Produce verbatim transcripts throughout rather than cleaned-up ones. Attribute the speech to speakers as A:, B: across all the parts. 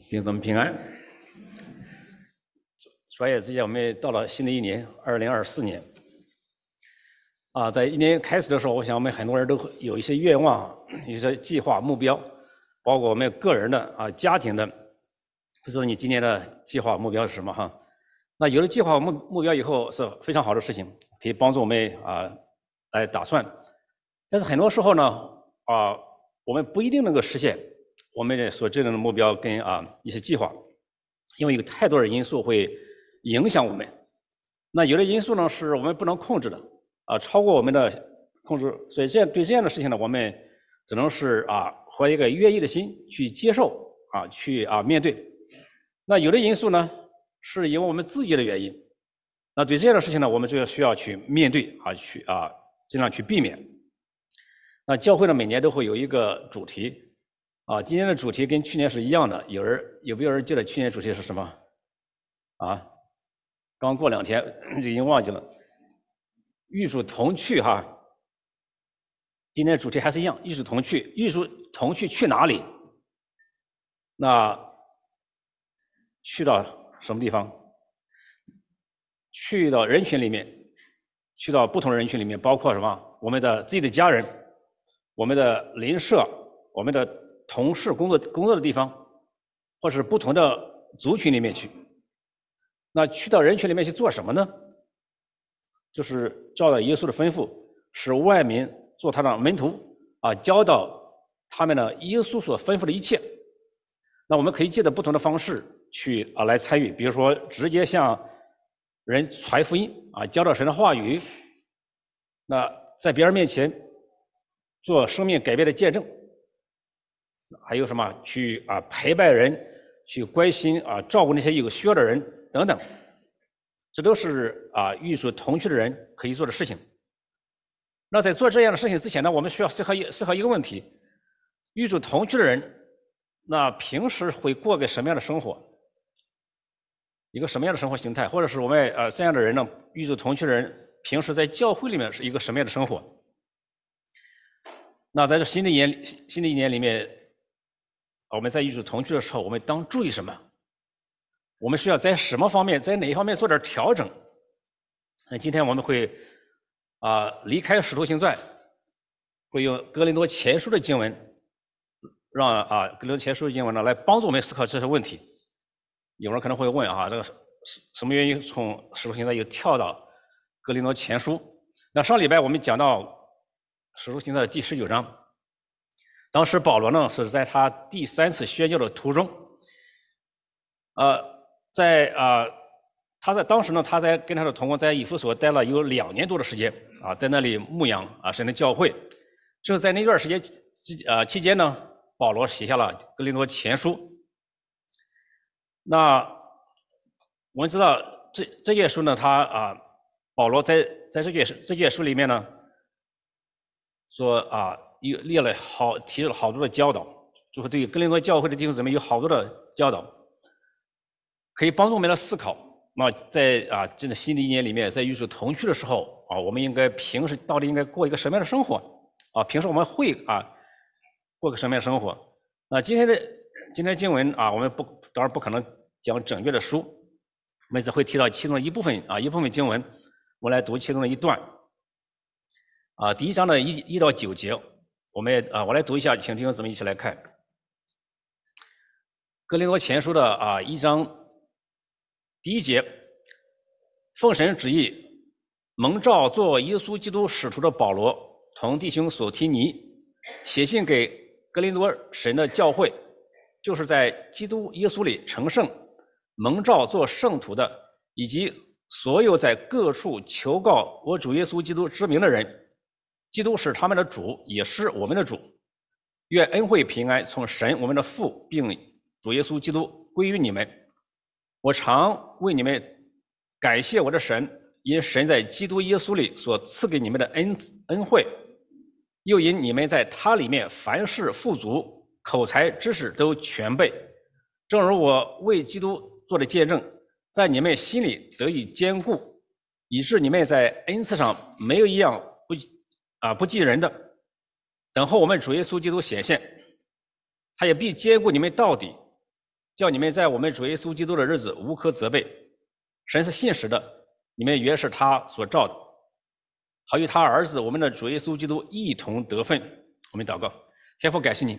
A: 弟兄姊妹平安。转眼之间，我们到了新的一年，二零二四年。啊，在一年开始的时候，我想我们很多人都有一些愿望、一些计划、目标，包括我们个人的啊、家庭的。不知道你今年的计划目标是什么哈？那有了计划目目标以后是非常好的事情，可以帮助我们啊来打算。但是很多时候呢，啊，我们不一定能够实现我们所制定的目标跟啊一些计划，因为有太多的因素会影响我们。那有的因素呢是我们不能控制的，啊，超过我们的控制，所以这样对这样的事情呢，我们只能是啊怀一个愿意的心去接受啊，去啊面对。那有的因素呢，是因为我们自己的原因，那对这样的事情呢，我们就要需要去面对啊，去啊尽量去避免。那教会呢每年都会有一个主题。啊，今年的主题跟去年是一样的，有人有没有人记得去年主题是什么？啊，刚过两天就已经忘记了。与主同去哈，今天的主题还是一样，与主同去，与主同去去哪里？那去到什么地方？去到人群里面，去到不同的人群里面，包括什么？我们的自己的家人，我们的邻舍，我们的同事工作工作的地方，或是不同的族群里面去。那去到人群里面去做什么呢？就是照着耶稣的吩咐，使万民做他的门徒啊，教导他们呢耶稣所吩咐的一切。那我们可以借着不同的方式去啊来参与，比如说直接向人传福音啊，教导神的话语。那在别人面前做生命改变的见证。还有什么去啊陪伴人，去关心啊照顾那些有需要的人等等，这都是啊与主同去的人可以做的事情。那在做这样的事情之前呢，我们需要思考一思考一个问题：与主同去的人，那平时会过个什么样的生活？一个什么样的生活形态？或者是我们呃这样的人呢，与主同去的人，平时在教会里面是一个什么样的生活？那在这新的一年新的一年里面，我们在与主同去的时候，我们当注意什么？我们需要在什么方面，在哪一方面做点调整？那今天我们会啊、呃、离开《使徒行传》，会用哥林多前书的经文，让啊哥林多前书的经文呢来帮助我们思考这些问题。有人可能会问啊，这个什么原因从《使徒行传》又跳到哥林多前书？那上礼拜我们讲到《使徒行传》的第十九章。当时保罗呢是在他第三次宣教的途中，呃，在啊、呃，他在当时呢，他在跟他的同工在以弗所待了有两年多的时间啊，在那里牧养啊神的教会。就是在那段时间期呃期间呢，保罗写下了《哥林多前书》。那我们知道这这卷书呢，他啊，保罗在在这卷这卷书里面呢，说啊。又列了好提了好多的教导，就是对哥林多教会的弟兄姊妹有好多的教导，可以帮助我们来思考。那在啊这个新的一年里面，在与主同去的时候啊，我们应该平时到底应该过一个什么样的生活啊？平时我们会啊过个什么样的生活？那今天的今天经文啊，我们不当然不可能讲整卷的书，我们只会提到其中的一部分啊一部分经文，我来读其中的一段啊，第一章的一一到九节。我们啊，我来读一下，请弟兄姊妹一起来看《哥林多前书》的啊一章第一节：奉神旨意，蒙召做耶稣基督使徒的保罗，同弟兄所提尼，写信给哥林多神的教会，就是在基督耶稣里成圣、蒙召做圣徒的，以及所有在各处求告我主耶稣基督之名的人。基督是他们的主，也是我们的主。愿恩惠平安从神我们的父并主耶稣基督归于你们。我常为你们感谢我的神，因神在基督耶稣里所赐给你们的恩恩惠，又因你们在他里面凡事富足，口才知识都全备。正如我为基督做的见证，在你们心里得以坚固，以致你们在恩赐上没有一样不啊，不记人的，等候我们主耶稣基督显现，他也必坚固你们到底， 叫你们在我们主耶稣基督的日子无可责备。神是信实的，你们原是他所造的，好与他儿子我们的主耶稣基督一同得分。我们祷告，天父，感谢你，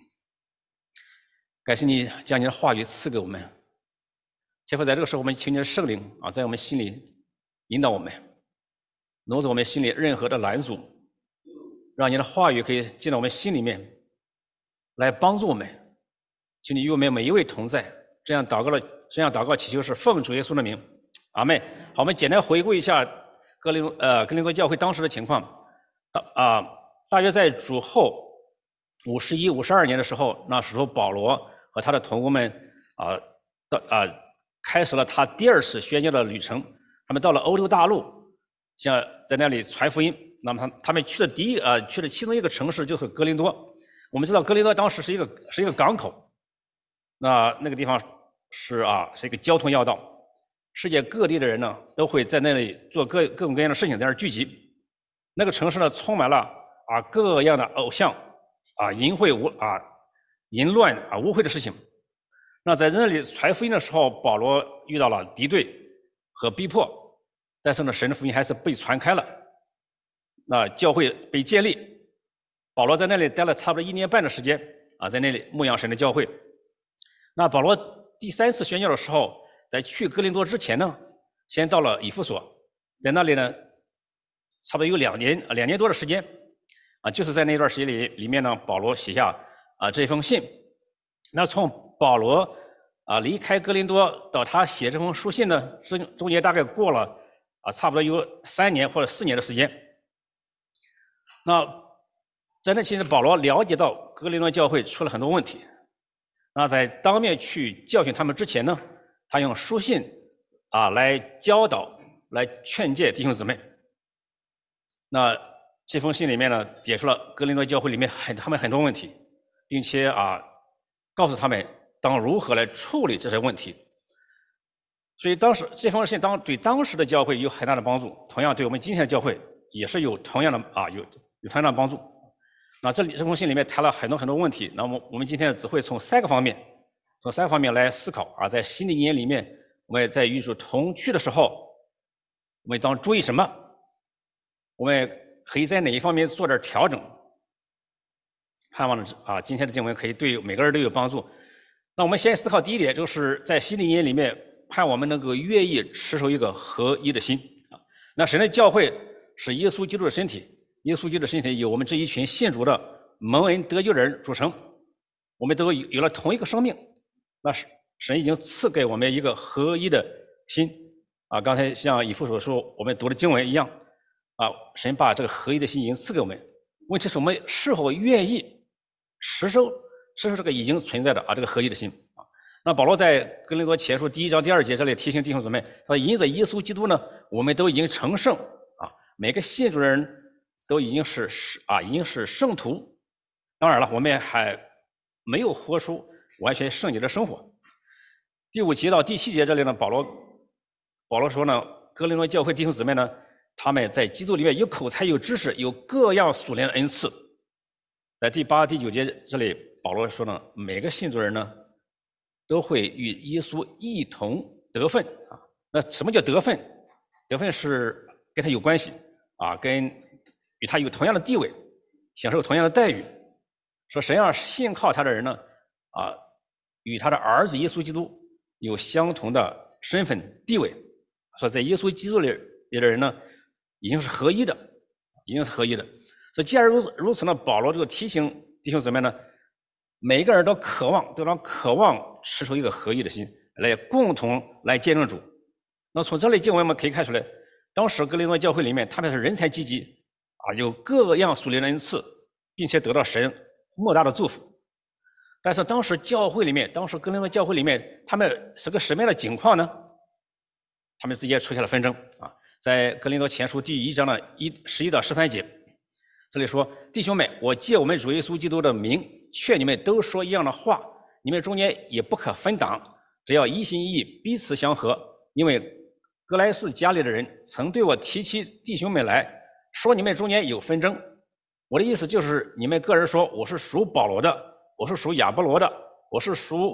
A: 感谢你将你的话语赐给我们。天父，在这个时候，我们求你的圣灵啊，在我们心里引导我们，挪走我们心里任何的拦阻，让你的话语可以进到我们心里面，来帮助我们。求你与我们每一位同在。这样祷告了，这样祷告祈求是奉主耶稣的名，阿们。好，我们简单回顾一下哥林呃哥林多教会当时的情况。啊、呃，大约在主后五十一、五十二年的时候，那时候保罗和他的同工们啊、呃，到啊、呃、开始了他第二次宣教的旅程。他们到了欧洲大陆，像在那里传福音。那么他他们去的第一呃去的其中一个城市就是哥林多。我们知道哥林多当时是一个是一个港口，那那个地方是啊是一个交通要道，世界各地的人呢都会在那里做各各种各样的事情，在那儿聚集。那个城市呢充满了啊各样的偶像啊淫秽无啊淫乱啊污秽的事情。那在那里传福音的时候，保罗遇到了敌对和逼迫，但是呢神的福音还是被传开了，那教会被建立。保罗在那里待了差不多一年半的时间啊，在那里牧养神的教会。那保罗第三次宣教的时候，在去哥林多之前呢，先到了以弗所，在那里呢，差不多有两年两年多的时间啊，就是在那段时间里里面呢，保罗写下啊这封信。那从保罗啊离开哥林多到他写这封书信呢，中中间大概过了啊差不多有三年或者四年的时间。那在那期间，保罗了解到哥林多教会出了很多问题。那在当面去教训他们之前呢，他用书信啊来教导、来劝诫弟兄姊妹。那这封信里面呢，解释了哥林多教会里面很他们很多问题，并且啊告诉他们当如何来处理这些问题。所以当时这封信当对当时的教会有很大的帮助，同样对我们今天的教会也是有同样的啊有有同样的帮助。那这里这封信里面谈了很多很多问题，那么我们今天只会从三个方面，从三个方面来思考啊，在新的一年里面，我们在与主同去的时候，我们当注意什么？我们可以在哪一方面做点调整？盼望啊，今天的经文可以对每个人都有帮助。那我们先思考第一点，就是在新的一年里面，盼我们能够愿意持守一个合一的心啊。那神的教会是耶稣基督的身体。耶稣基督的身体由我们这一群信主的蒙恩得救的人组成，我们都有了同一个生命。那神已经赐给我们一个合一的心啊！刚才像以弗所说我们读的经文一样啊，神把这个合一的心已经赐给我们。问题是我们是否愿意持守持守这个已经存在的啊这个合一的心啊？那保罗在哥林多前书第一章第二节这里提醒弟兄姊妹，他说：“因着耶稣基督呢，我们都已经成圣啊，每个信主的人。”都已经是啊，已经是圣徒。当然了，我们还没有活出完全圣洁的生活。第五节到第七节这里呢，保罗保罗说呢，哥林多教会弟兄姊妹呢，他们在基督里面有口才、有知识、有各样属灵的恩赐。在第八、第九节这里，保罗说呢，每个信主人呢，都会与耶稣一同得分啊。那什么叫得分？得分是跟他有关系啊，跟与他有同样的地位，享受同样的待遇。说神要信靠他的人呢，啊，与他的儿子耶稣基督有相同的身份地位。说在耶稣基督里里的人呢，已经是合一的，已经是合一的。所以既然如此如此呢，保罗就提醒弟兄姊妹呢，每一个人都渴望，都让渴望持守一个合一的心，来共同来见证主。那从这类经文我们可以看出来，当时哥林多教会里面，他们是人才济济。啊，有各样属灵的恩赐，并且得到神莫大的祝福。但是当时教会里面，当时哥林多教会里面，他们是个什么样的境况呢？他们之间出现了纷争啊。在哥林多前书第一章的一十一到十三节，这里说：“弟兄们，我借我们主耶稣基督的名，劝你们都说一样的话，你们中间也不可分党，只要一心一意，彼此相合。因为格莱斯家里的人曾对我提起弟兄们来。”说你们中间有纷争，我的意思就是你们个人说我是属保罗的，我是属亚波罗的，我是属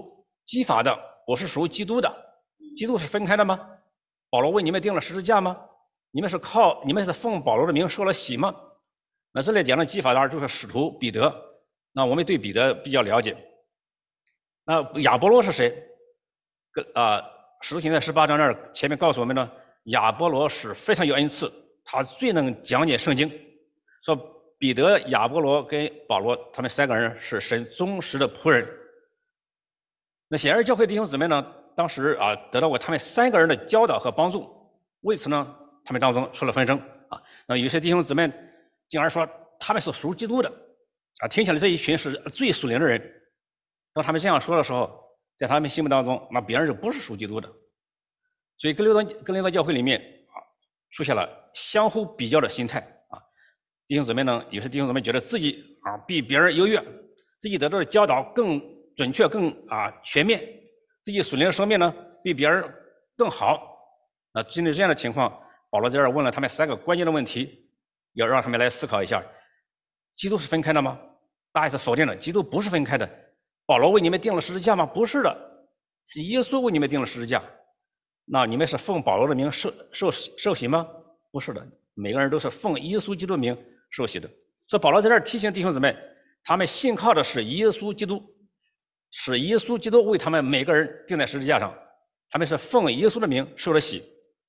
A: 基法的，我是属基督的，基督是分开的吗？保罗为你们钉了十字架吗？你们是靠你们是奉保罗的名受了洗吗？那这里讲的基法当然就是使徒彼得。那我们对彼得比较了解。那亚波罗是谁？啊，《使徒行传》十八章那儿前面告诉我们呢，亚波罗是非常有恩赐，他最能讲解圣经。说彼得、亚波罗跟保罗他们三个人是神忠实的仆人。那显然教会弟兄姊妹呢，当时啊得到过他们三个人的教导和帮助，为此呢，他们当中出了纷争啊。那有些弟兄姊妹进而说他们是属基督的啊，听起来这一群是最属灵的人。当他们这样说的时候，在他们心目当中，那别人就不是属基督的。所以哥林多哥林多教会里面啊，出现了相互比较的心态啊。弟兄姊妹呢，有些弟兄姊妹觉得自己啊比别人优越，自己得到的教导更准确、更啊全面，自己属灵的生命呢比别人更好。那针对这样的情况，保罗在这儿问了他们三个关键的问题，要让他们来思考一下：基督是分开的吗？大家是否定的，基督不是分开的。保罗为你们钉了十字架吗？不是的，是耶稣为你们钉了十字架。那你们是奉保罗的名受受受洗吗？不是的，每个人都是奉耶稣基督的名受洗的。所以保罗在这儿提醒弟兄姊妹，他们信靠的是耶稣基督，是耶稣基督为他们每个人钉在十字架上，他们是奉耶稣的名受了洗。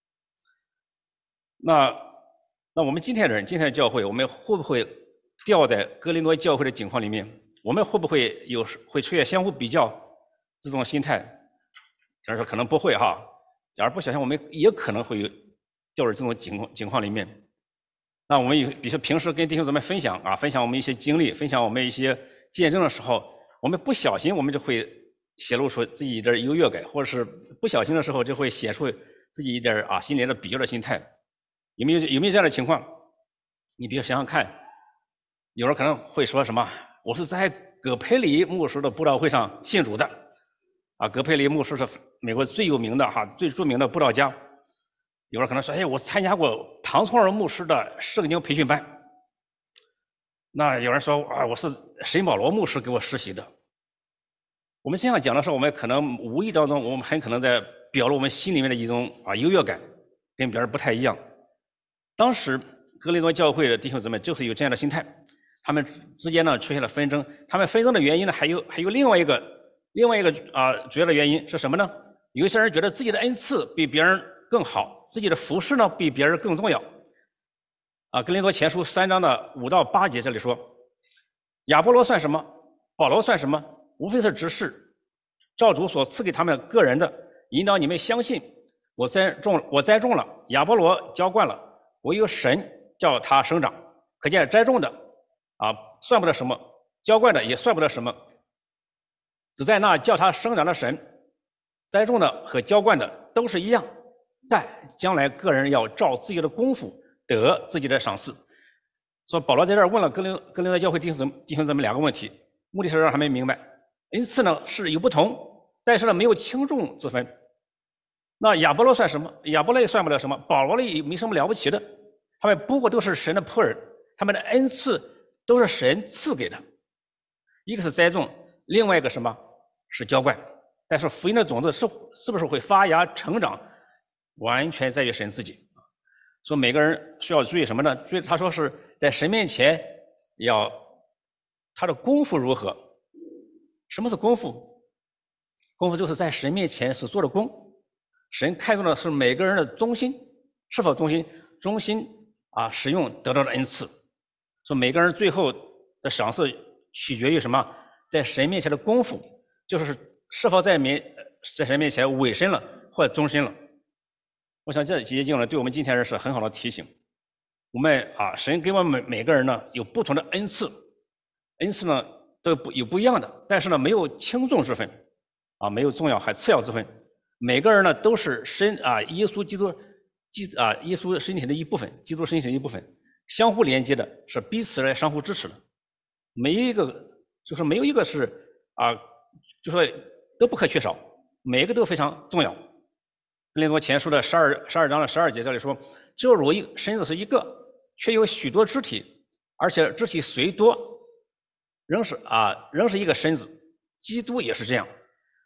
A: 那那我们今天的人，今天的教会，我们会不会掉在哥林多教会的境况里面？我们会不会有会出现相互比较这种心态？假如说可能不会哈，假如不小心，我们也可能会有掉入这种境况境况里面。那我们有，比如说平时跟弟兄姊妹分享啊，分享我们一些经历，分享我们一些见证的时候，我们不小心我们就会显露出自己一点优越感，或者是不小心的时候就会显出自己一点啊心里的比较的心态。有没有有没有这样的情况？你比如想想看，有人可能会说什么？我是在葛培理牧师的布道会上信主的，啊，葛培理牧师是美国最有名的哈、最著名的布道家。有人可能说，哎，我参加过唐崇荣牧师的圣经培训班。那有人说，啊，我是沈保罗牧师给我实习的。我们这样讲的时候，我们可能无意当中，我们很可能在表露我们心里面的一种啊优越感，跟别人不太一样。当时哥林多教会的弟兄姊妹就是有这样的心态。他们之间呢出现了纷争，他们纷争的原因呢还有还有另外一个另外一个啊、呃、主要的原因是什么呢？有一些人觉得自己的恩赐比别人更好，自己的服侍呢比别人更重要。啊，哥林多前书三章的五到八节这里说，亚波罗算什么？保罗算什么？无非是执事，照主所赐给他们个人的，引导你们相信。我栽种我栽种了，亚波罗浇灌了，唯有神叫他生长。可见栽种的啊，算不得什么；浇灌的也算不得什么，只在那叫他生长的神。栽种的和浇灌的都是一样，但将来个人要照自己的功夫得自己的赏赐。所以保罗在这儿问了哥林哥林多教会弟兄弟兄姊妹两个问题，目的是让他们明白，恩赐呢是有不同，但是呢没有轻重之分。那亚波罗算什么？亚波罗也算不了什么，保罗也没什么了不起的，他们不过都是神的仆人，他们的恩赐都是神赐给的，一个是栽种，另外一个什么是浇灌。但是福音的种子是是不是会发芽成长，完全在于神自己。所以每个人需要注意什么呢？注意他说是在神面前要他的功夫如何？什么是功夫？功夫就是在神面前所做的功。神看重的是每个人的忠心，是否忠心？忠心啊，使用得到的恩赐。所以每个人最后的赏赐取决于什么？在神面前的功夫，就是是否在面在神面前委身了或者忠心了。我想这几节经文对我们今天人是很好的提醒。我们啊，神给我们每每个人呢有不同的恩赐，恩赐呢都不有不一样的，但是呢没有轻重之分，啊没有重要还次要之分。每个人呢都是身啊耶稣基督基啊耶稣身体的一部分，基督身体的一部分，相互连接的，是彼此来相互支持的。每一个就是没有一个是啊，就说都不可缺少，每一个都非常重要。哥林多前书的十二十二章的十二节这里说，就如一身子是一个，却有许多肢体，而且肢体虽多，仍是啊仍是一个身子。基督也是这样。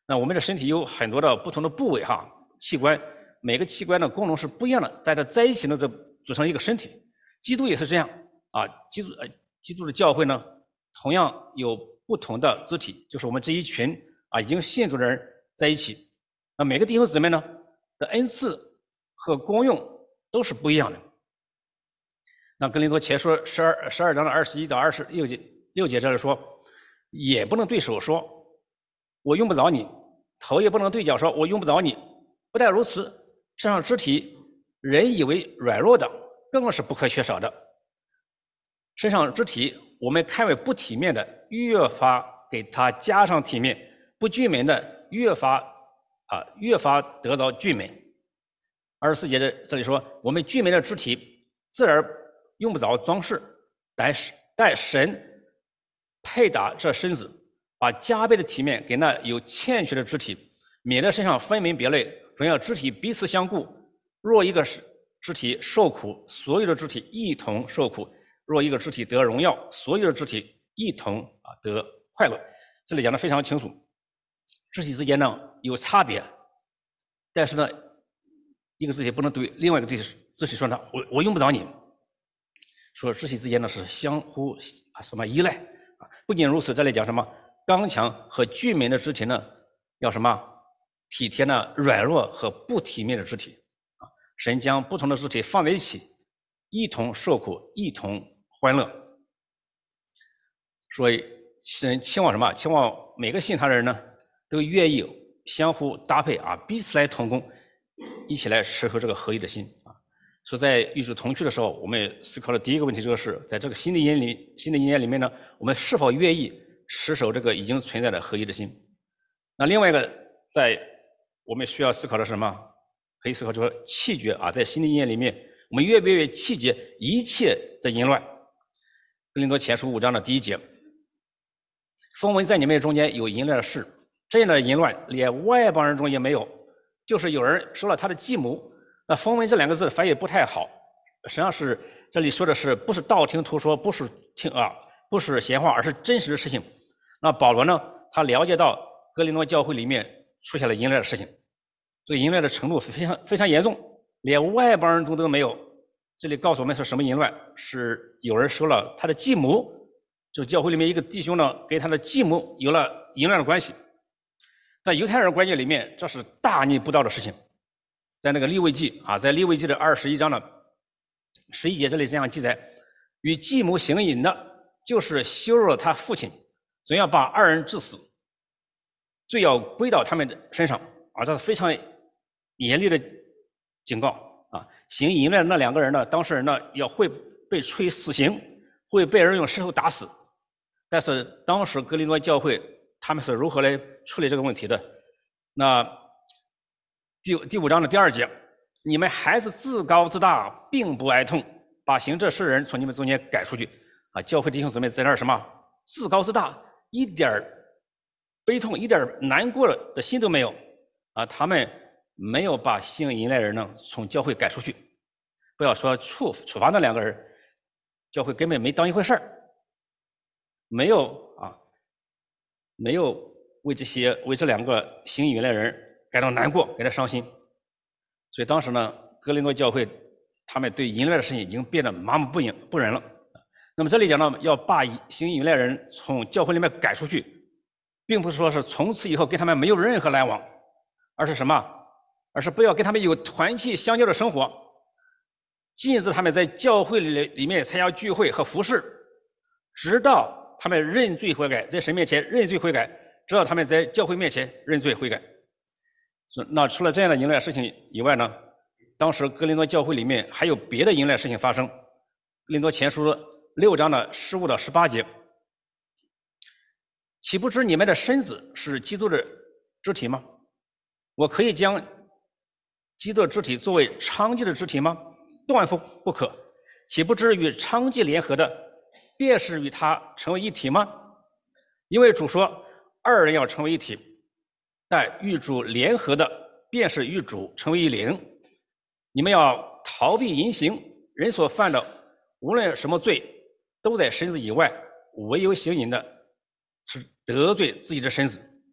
A: 那我们的身体有很多的不同的部位哈，器官，每个器官的功能是不一样的，但它在一起呢，这组成一个身体。基督也是这样啊，基督呃，基督的教会呢，同样有不同的肢体，就是我们这一群啊已经信主的人在一起。那每个弟兄姊妹呢的恩赐和功用都是不一样的。那哥林多前书十二十二章的二十一到二十六节六节这里说，也不能对手说我用不着你，头也不能对脚说我用不着你。不但如此，身上肢体人以为软弱的，更是不可缺少的。身上肢体我们看为不体面的，越发给它加上体面；不俊美的，越发啊越发得到俊美。二十四节这这里说，我们俊美的肢体自然用不着装饰，但是但神配搭这身子，把加倍的体面给那有欠缺的肢体，免得身上分门别类，总要肢体彼此相顾。若一个肢体受苦，所有的肢体一同受苦；若一个肢体得荣耀，所有的肢体一同啊得快乐。这里讲的非常清楚，肢体之间呢有差别，但是呢，一个肢体不能对另外一个肢体肢体说呢，我我用不着你。说肢体之间呢是相互啊什么依赖啊。不仅如此，这里讲什么刚强和俊美的肢体呢，要什么体贴呢软弱和不体面的肢体啊。神将不同的肢体放在一起，一同受苦，一同欢乐。所以神期望什么？期望每个信他的人呢都愿意相互搭配啊，彼此来同工，一起来持守这个合一的心啊。所以在与主同去的时候，我们思考的第一个问题就是在这个新的一年里，新的一年里面呢，我们是否愿意持守这个已经存在的合一的心？那另外一个，在我们需要思考的是什么？可以思考这个弃绝啊，在新的一年里面，我们愿不愿意弃绝一切的淫乱？哥林多前书五章的第一节，风闻在你们中间有淫乱的事，这样的淫乱连外邦人中也没有，就是有人收了他的继母。那风闻这两个字翻译不太好，实际上是这里说的是不是道听途说，不是听啊，不是闲话，而是真实的事情。那保罗呢，他了解到哥林多教会里面出现了淫乱的事情，这个淫乱的程度是非常非常严重，连外邦人中都没有。这里告诉我们是什么淫乱？是有人收了他的继母，就是教会里面一个弟兄呢，跟他的继母有了淫乱的关系。在犹太人观念里面，这是大逆不道的事情。在那个利未记啊，在利未记的二十一章的十一节这里这样记载：与继母行淫的，就是羞辱了他父亲，总要把二人致死，罪要归到他们的身上啊！这是非常严厉的警告啊！行淫乱的那两个人呢，当事人呢要会被处死刑，会被人用石头打死。但是当时哥林多教会他们是如何来处理这个问题的？那第第五章的第二节，你们还是自高自大，并不哀痛，把行这事的人从你们中间赶出去啊！教会弟兄姊妹在那儿什么自高自大，一点悲痛、一点难过的心都没有啊！他们没有把行淫乱的人呢从教会赶出去。不要说处处罚那两个人，教会根本没当一回事儿，没有啊，没有为这些为这两个行淫乱的人感到难过，感到伤心。所以当时呢，哥林多教会他们对淫乱的事情已经变得麻木不仁不仁了。那么这里讲到要把行淫乱的人从教会里面赶出去，并不是说是从此以后跟他们没有任何来往，而是什么？而是不要跟他们有团契相交的生活，禁止他们在教会里里面参加聚会和服侍，直到他们认罪悔改，在神面前认罪悔改，直到他们在教会面前认罪悔改。那除了这样的淫乱的事情以外呢，当时哥林多教会里面还有别的淫乱事情发生。哥林多前书六章的十五到十八节，岂不知你们的身子是基督的肢体吗？我可以将基督的肢体作为娼妓的肢体吗？断不不可。岂不知与娼妓联合的，便是与他成为一体吗？因为主说二人要成为一体，但与主联合的，便是与主成为一灵。你们要逃避淫行，人所犯的无论什么罪，都在身子以外，唯有行淫的是得罪自己的身子。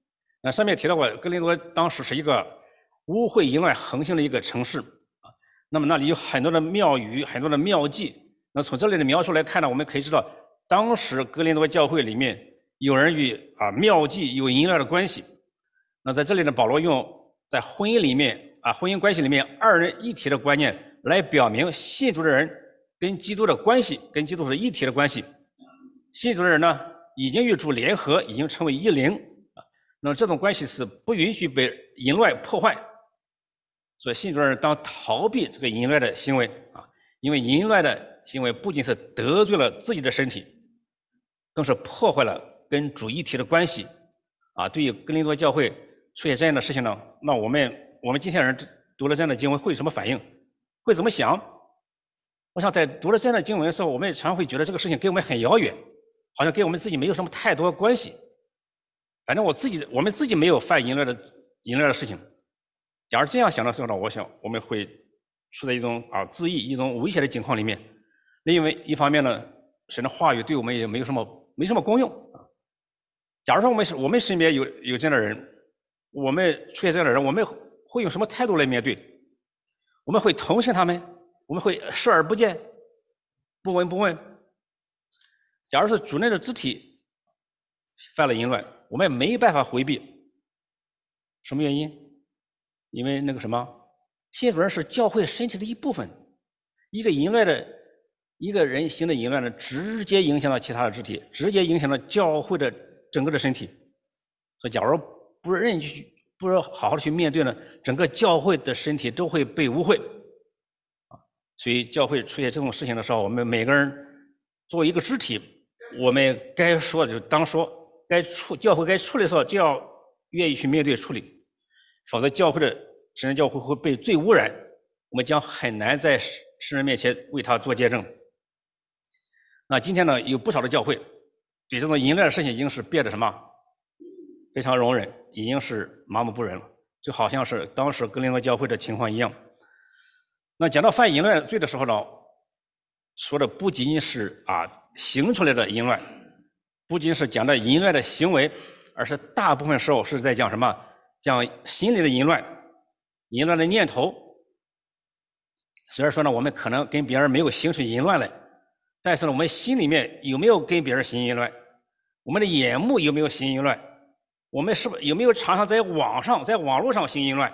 A: 那上面提到过，哥林多当时是一个污秽淫乱横行的一个城市啊。那么那里有很多的庙宇，很多的庙妓。那从这里的描述来看呢，我们可以知道，当时哥林多教会里面有人与啊庙妓有淫乱的关系。那在这里呢，保罗用在婚姻里面啊婚姻关系里面二人一体的观念来表明信主的人跟基督的关系，跟基督是一体的关系。信主的人呢，已经与主联合，已经成为一灵啊。那么这种关系是不允许被淫乱破坏，所以信主的人当逃避这个淫乱的行为啊，因为淫乱的行为不仅是得罪了自己的身体，更是破坏了跟主一体的关系啊。对于哥林多教会出现这样的事情呢，那我们我们今天人读了这样的经文会有什么反应？会怎么想？我想在读了这样的经文的时候，我们常会觉得这个事情跟我们很遥远，好像跟我们自己没有什么太多关系。反正我自己，我们自己没有犯淫乱的淫乱的事情。假如这样想的时候呢，我想我们会处在一种啊自缢、一种危险的境况里面。另外一方面呢，神的话语对我们也没有什么没什么功用啊。假如说我们是我们身边有有这样的人，我们出现这样的人，我们会用什么态度来面对？我们会同情他们，我们会视而不见，不闻不问。假如是主内的肢体犯了淫乱，我们没办法回避。什么原因？因为那个什么，信主人是教会身体的一部分。一个淫乱的一个人行的淫乱呢，直接影响了其他的肢体，直接影响了教会的整个的身体。所以，假如不认去，不是好好的去面对呢，整个教会的身体都会被污秽。啊，所以教会出现这种事情的时候，我们每个人作为一个肢体，我们该说的就当说，该处教会该处理的时候就要愿意去面对处理。否则教会的神的教会会被罪污染，我们将很难在世人面前为他做见证。那今天呢，有不少的教会对这种淫乱的事情已经是变得什么非常容忍，已经是麻木不仁了，就好像是当时哥林多教会的情况一样。那讲到犯淫乱罪的时候呢，说的不仅仅是啊行出来的淫乱，不仅是讲的淫乱的行为，而是大部分时候是在讲什么？讲心里的淫乱，淫乱的念头。虽然说呢，我们可能跟别人没有行出淫乱来，但是呢，我们心里面有没有跟别人行淫乱？我们的眼目有没有行淫乱？我们是不是有没有常常在网上、在网络上行淫乱？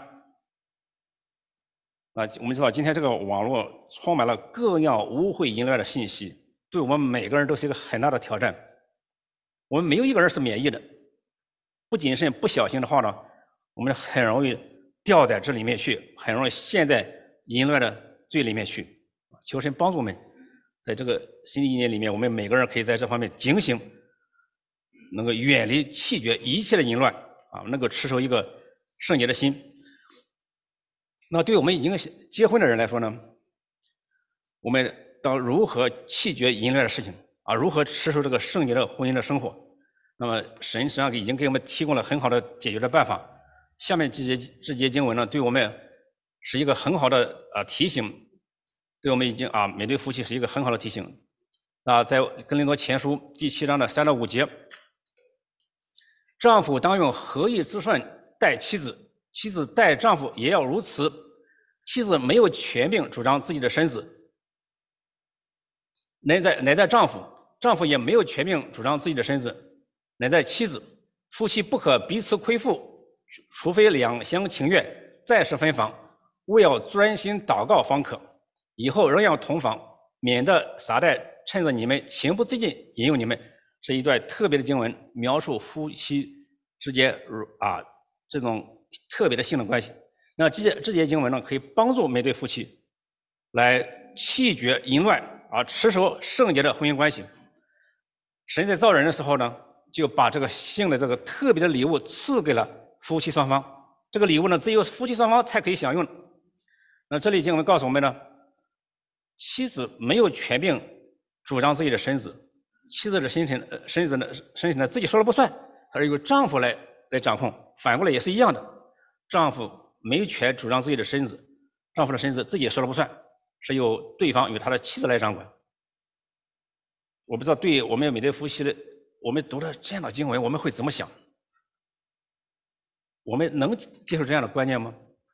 A: 啊，我们知道今天这个网络充满了各样污秽淫乱的信息，对我们每个人都是一个很大的挑战。我们没有一个人是免疫的，不谨慎、不小心的话呢，我们很容易掉在这里面去，很容易陷在淫乱的罪里面去。求神帮助我们，在这个新的一年里面，我们每个人可以在这方面警醒，能够远离弃绝一切的淫乱啊，能够持守一个圣洁的心。那对我们已经结婚的人来说呢，我们当如何弃绝淫乱的事情啊？如何持守这个圣洁的婚姻的生活？那么神实际上已经给我们提供了很好的解决的办法。下面这节这节经文呢，对我们是一个很好的啊提醒，对我们已经啊每对夫妻是一个很好的提醒。啊，在哥林多前书第七章的三到五节，丈夫当用合意之顺待妻子，妻子待丈夫也要如此。妻子没有权柄主张自己的身子，乃在乃在丈夫，丈夫也没有权柄主张自己的身子，乃在妻子。夫妻不可彼此亏负，除非两厢情愿，再是分房，务要专心祷告方可。以后仍要同房，免得撒旦趁着你们情不自禁引诱你们。是一段特别的经文，描述夫妻之间啊这种特别的性的关系。那这些这些经文呢，可以帮助每对夫妻来弃绝淫乱啊，持守圣洁的婚姻关系。神在造人的时候呢，就把这个性的这个特别的礼物赐给了夫妻双方。这个礼物呢，只有夫妻双方才可以享用。那这里经文告诉我们呢，妻子没有权柄主张自己的身子，妻子的身体、身子呢、身体呢自己说了不算，而由丈夫来来掌控。反过来也是一样的，丈夫没有权主张自己的身子，丈夫的身子自己也说了不算，是由对方由他的妻子来掌管。我不知道对我们每对夫妻的，我们读了这样的经文，我们会怎么想？ 我们能接受这样的观念吗？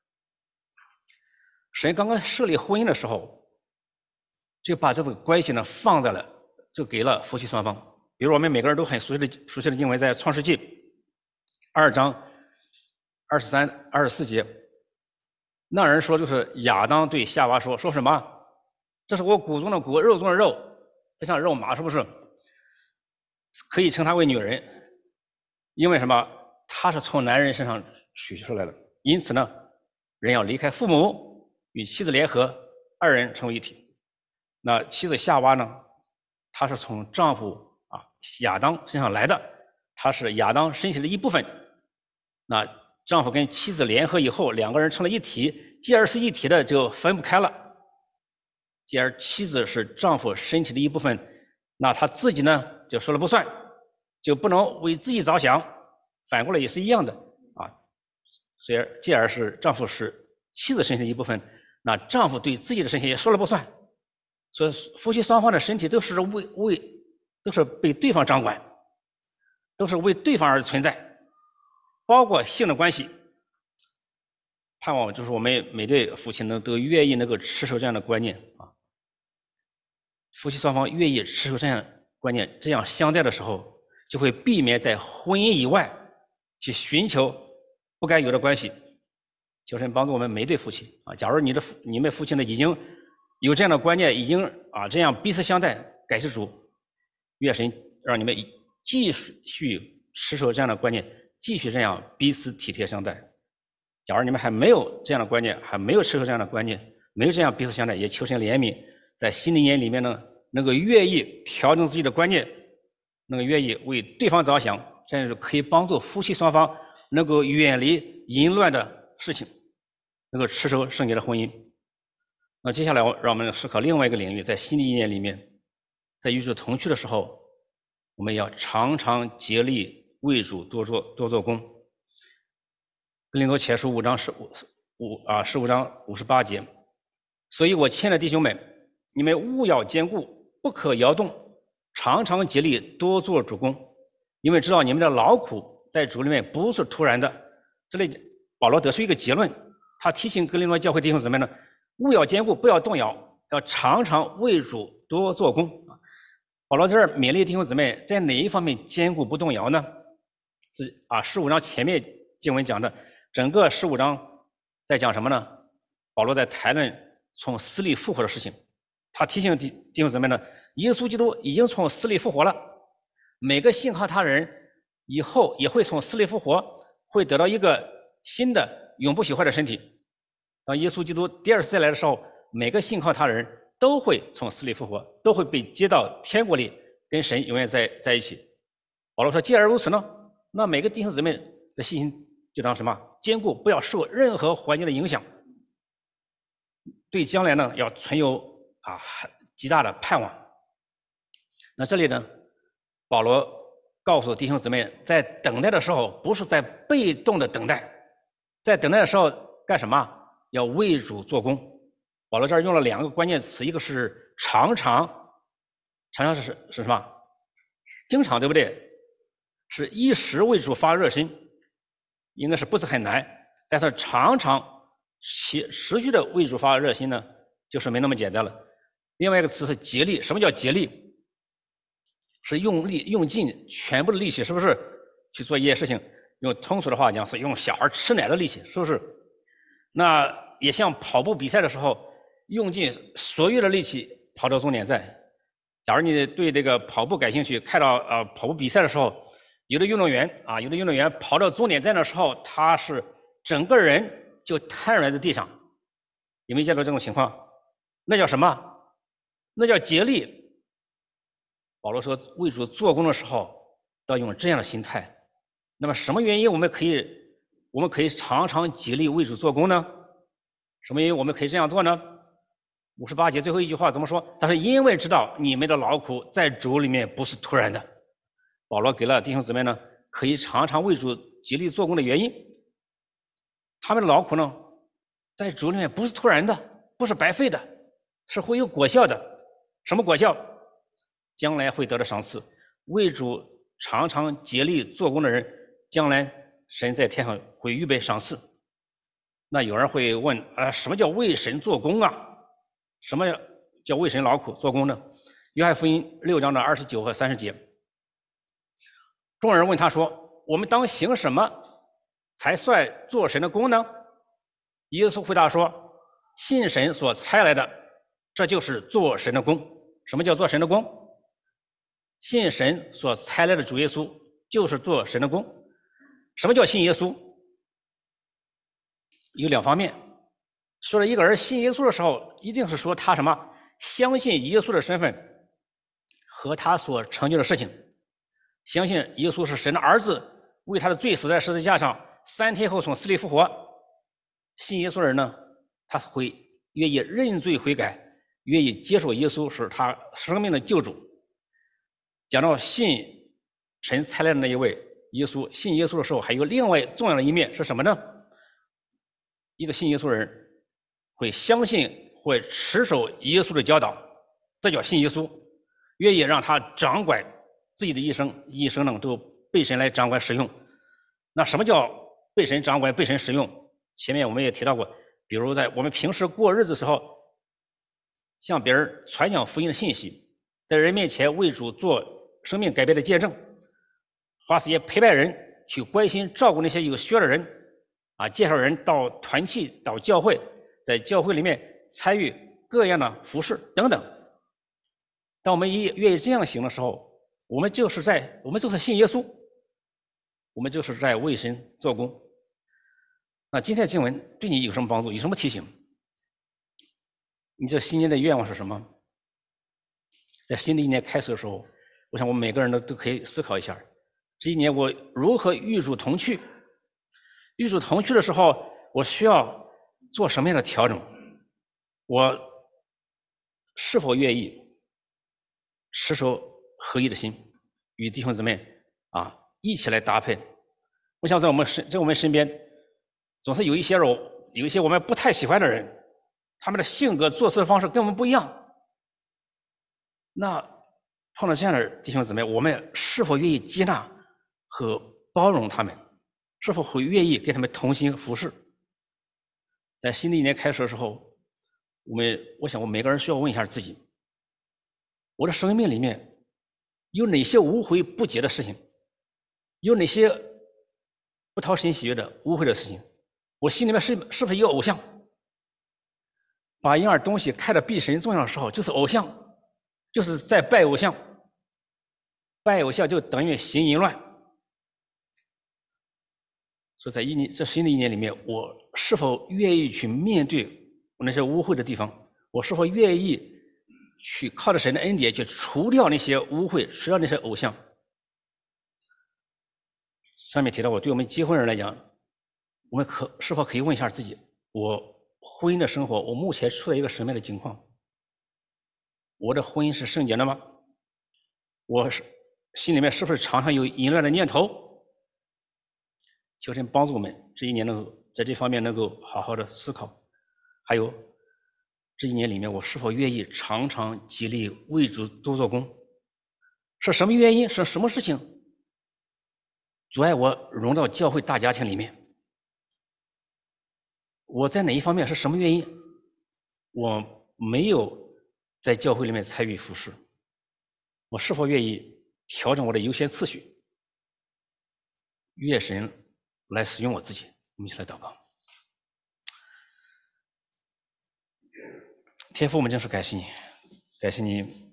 A: 神刚刚设立婚姻的时候，就把这个关系呢放在了，就给了夫妻双方。比如我们每个人都很熟悉的熟悉的经文，在创世纪二章二十三、二十四节，那人说就是亚当对夏娃说，说什么？这是我骨中的骨，肉中的肉，就像肉麻，是不是？可以称她为女人，因为什么？她是从男人身上取出来的，因此呢，人要离开父母，与妻子联合，二人成为一体。那妻子夏娃呢？她是从丈夫啊亚当身上来的，她是亚当身体的一部分。那丈夫跟妻子联合以后，两个人成了一体，既然是一体的，就分不开了。既然妻子是丈夫身体的一部分，那他自己呢就说了不算，就不能为自己着想。反过来也是一样的啊。虽然既然是丈夫是妻子身体的一部分，那丈夫对自己的身体也说了不算。所以夫妻双方的身体都是为为都是被对方掌管，都是为对方而存在，包括性的关系。盼望就是我们每对夫妻呢都愿意能够持守这样的观念啊。夫妻双方愿意持守这样的观念，这样相待的时候，就会避免在婚姻以外去寻求不该有的关系。求神帮助我们每对夫妻啊！假如你的你们夫妻呢已经有这样的观念，已经啊这样彼此相待，感谢主，愿神让你们继续持守这样的观念，继续这样彼此体贴相待。假如你们还没有这样的观念，还没有持守这样的观念，没有这样彼此相待，也求神怜悯，在新的一年里面呢，能够愿意调整自己的观念，能够愿意为对方着想，这样是可以帮助夫妻双方能够远离淫乱的事情，能够持守圣洁的婚姻。那接下来让我们思考另外一个领域，在新的一年里面，在与主同去的时候，我们要常常竭力为主多做多做工。哥林多前书五章十五五啊十五章五十八节，所以我亲爱的弟兄们，你们务要坚固，不可摇动，常常竭力多做主工，因为知道你们的劳苦在主里面不是突然的。这里保罗得出一个结论，他提醒哥林多教会弟兄姊妹呢，务要坚固，不要动摇，要常常为主多做工。保罗这儿勉励弟兄姊妹在哪一方面坚固不动摇呢？是啊，十五章前面经文讲的，整个十五章在讲什么呢？保罗在谈论从死里复活的事情。他提醒弟弟兄姊妹呢，耶稣基督已经从死里复活了，每个信靠他人以后也会从死里复活，会得到一个新的永不朽坏的身体。当耶稣基督第二次再来的时候，每个信靠他人都会从死里复活，都会被接到天国里，跟神永远在在一起。保罗说，既然如此呢，那每个弟兄姊妹的信心就当什么？坚固，不要受任何环境的影响，对将来呢要存有啊极大的盼望。那这里呢，保罗告诉弟兄姊妹，在等待的时候，不是在被动的等待，在等待的时候干什么？要为主做工。保罗这儿用了两个关键词，一个是常常，常常是是什么？经常，对不对？是一时为主发热心，应该是不是很难，但是常常持持续的为主发热心呢，就是没那么简单了。另外一个词是竭力，什么叫竭力？是用力用尽全部的力气，是不是去做一件事情？用通俗的话讲，是用小孩吃奶的力气，是不是？那也像跑步比赛的时候，用尽所有的力气跑到终点站。假如你对这个跑步感兴趣，看到呃跑步比赛的时候，有的运动员啊，有的运动员跑到终点站的时候，他是整个人就瘫软在地上。有没有见到这种情况？那叫什么？那叫竭力。保罗说，为主做工的时候要用这样的心态。那么什么原因我们可以我们可以常常竭力为主做工呢？什么原因我们可以这样做呢？五十八节最后一句话怎么说？他说，因为知道你们的劳苦在主里面不是突然的。保罗给了弟兄姊妹呢可以常常为主竭力做工的原因。他们的劳苦呢在主里面不是突然的，不是白费的，是会有果效的。什么果效？将来会得到赏赐。为主常常竭力做工的人，将来神在天上会预备赏赐。那有人会问啊，什么叫为神做工啊？什么叫为神劳苦做工呢？约翰福音六章的二十九和三十节，众人问他说：“我们当行什么才算做神的工呢？”耶稣回答说：“信神所差来的，这就是做神的工。”什么叫做神的工？信神所差来的主耶稣就是做神的工。什么叫信耶稣？有两方面。说了一个人信耶稣的时候，一定是说他什么相信耶稣的身份和他所成就的事情，相信耶稣是神的儿子，为他的罪死在十字架上，三天后从死里复活。信耶稣的人呢，他会愿意认罪悔改，愿意接受耶稣是他生命的救主。讲到信神差来的那一位耶稣，信耶稣的时候还有另外重要的一面是什么呢？一个信耶稣的人会相信，会持守耶稣的教导，这叫信耶稣，愿意让他掌管自己的一生，一生呢都被神来掌管使用。那什么叫被神掌管、被神使用？前面我们也提到过，比如在我们平时过日子的时候，向别人传讲福音的信息，在人面前为主做生命改变的见证，花时间陪伴人，去关心照顾那些有需要的人，啊，介绍人到团契、到教会，在教会里面参与各样的服事等等。当我们愿意这样行的时候，我们就是在我们就是信耶稣，我们就是在为神做工。那今天的经文对你有什么帮助？有什么提醒？你这新年的愿望是什么？在新的一年开始的时候，我想我们每个人都都可以思考一下，这一年我如何与主同去？与主同去的时候，我需要做什么样的调整？我是否愿意持守合一的心，与弟兄姊妹啊一起来搭配？我想在我们身在我们身边，总是有一些人，有一些我们不太喜欢的人，他们的性格做事的方式跟我们不一样。那碰到这样的弟兄姊妹，我们是否愿意接纳和包容他们？是否会愿意跟他们同心服侍？在新的一年开始的时候，我们我想我们每个人需要问一下自己，我的生命里面有哪些无悔不解的事情，有哪些不讨神喜悦的污秽的事情？我心里面是是不是一个偶像？把一样东西看得比神重要的时候，就是偶像，就是在拜偶像。拜偶像就等于行淫乱。所以在一年这新的一年里面，我是否愿意去面对我那些污秽的地方？我是否愿意去靠着神的恩典去除掉那些污秽，除掉那些偶像？上面提到过，对我们结婚人来讲，我们可是否可以问一下自己，我婚姻的生活，我目前处在一个什么样的情况？我的婚姻是圣洁的吗？我是心里面是不是常常有淫乱的念头？求神帮助我们这一年能够在这方面能够好好的思考。还有这一年里面，我是否愿意常常极力为主多做工？是什么原因？是什么事情阻碍我融到教会大家庭里面？我在哪一方面是什么原因我没有在教会里面参与服事？我是否愿意调整我的优先次序？愿神来使用我自己。我们一起来祷告。天父，我们真是感谢你，感谢你